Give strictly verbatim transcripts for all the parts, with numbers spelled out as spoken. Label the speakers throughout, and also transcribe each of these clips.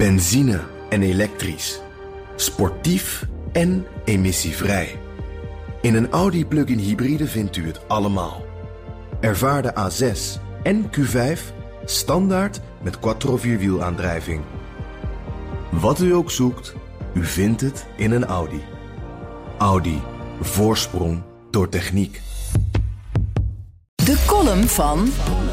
Speaker 1: Benzine en elektrisch. Sportief en emissievrij. In een Audi plug-in hybride vindt u het allemaal. Ervaar de A zes en Q vijf standaard met quattro vierwielaandrijving. Wat u ook zoekt, u vindt het in een Audi. Audi. Voorsprong door techniek.
Speaker 2: De column van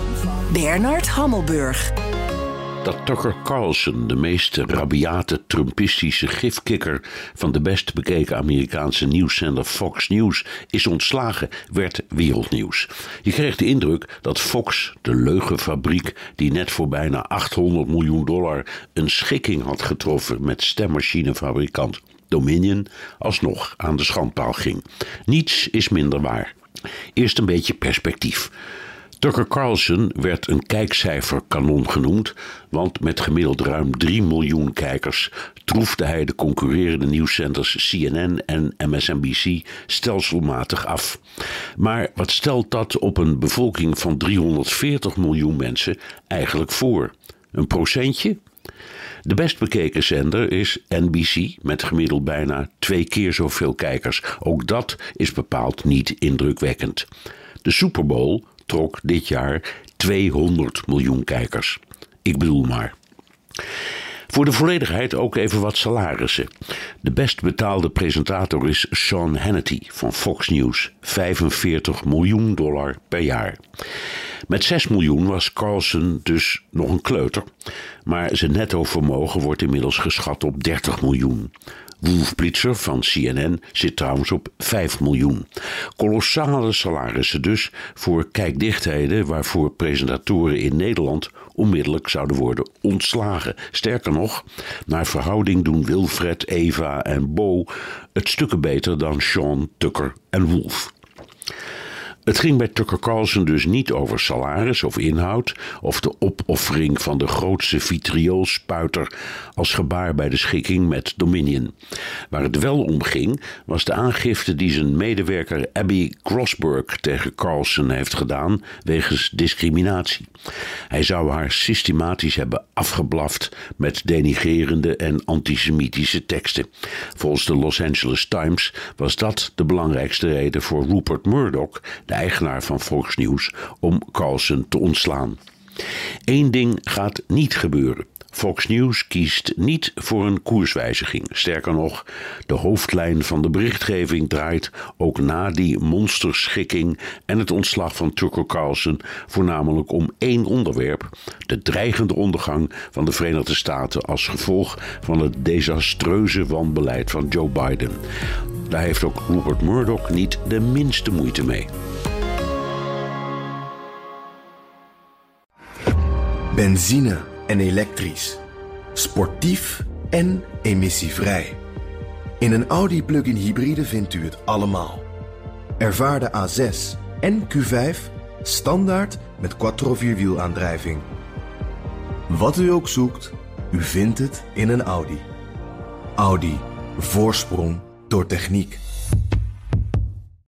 Speaker 2: Bernard Hammelburg.
Speaker 3: Dat Tucker Carlson, de meest rabiate Trumpistische gifkikker van de best bekeken Amerikaanse nieuwszender Fox News, is ontslagen, werd wereldnieuws. Je kreeg de indruk dat Fox, de leugenfabriek die net voor bijna achthonderd miljoen dollar een schikking had getroffen met stemmachinefabrikant Dominion, alsnog aan de schandpaal ging. Niets is minder waar. Eerst een beetje perspectief. Tucker Carlson werd een kijkcijferkanon genoemd, want met gemiddeld ruim drie miljoen kijkers troefde hij de concurrerende nieuwszenders C N N en M S N B C stelselmatig af. Maar wat stelt dat op een bevolking van driehonderdveertig miljoen mensen eigenlijk voor? Een procentje? De best bekeken zender is N B C met gemiddeld bijna twee keer zoveel kijkers. Ook dat is bepaald niet indrukwekkend. De Super Bowl trok dit jaar tweehonderd miljoen kijkers. Ik bedoel maar. Voor de volledigheid ook even wat salarissen. De best betaalde presentator is Sean Hannity van Fox News. vijfenveertig miljoen dollar per jaar. Met zes miljoen was Carlson dus nog een kleuter. Maar zijn netto vermogen wordt inmiddels geschat op dertig miljoen. Wolf Blitzer van C N N zit trouwens op vijf miljoen. Kolossale salarissen dus voor kijkdichtheden waarvoor presentatoren in Nederland onmiddellijk zouden worden ontslagen. Sterker nog, naar verhouding doen Wilfred, Eva en Bo het stukken beter dan Sean, Tucker en Wolf. Het ging bij Tucker Carlson dus niet over salaris of inhoud of de opoffering van de grootste vitrioolspuiter als gebaar bij de schikking met Dominion. Waar het wel om ging was de aangifte die zijn medewerker Abby Grossberg tegen Carlson heeft gedaan wegens discriminatie. Hij zou haar systematisch hebben afgeblaft met denigrerende en antisemitische teksten. Volgens de Los Angeles Times was dat de belangrijkste reden voor Rupert Murdoch, de eigenaar van Fox News, om Carlson te ontslaan. Eén ding gaat niet gebeuren. Fox News kiest niet voor een koerswijziging. Sterker nog, de hoofdlijn van de berichtgeving draait ook na die monsterschikking en het ontslag van Tucker Carlson voornamelijk om één onderwerp: de dreigende ondergang van de Verenigde Staten als gevolg van het desastreuze wanbeleid van Joe Biden. Daar heeft ook Rupert Murdoch niet de minste moeite mee.
Speaker 1: Benzine en elektrisch. Sportief en emissievrij. In een Audi plug-in hybride vindt u het allemaal. Ervaar de A zes en Q vijf standaard met quattro vierwielaandrijving. Wat u ook zoekt, u vindt het in een Audi. Audi. Voorsprong door techniek.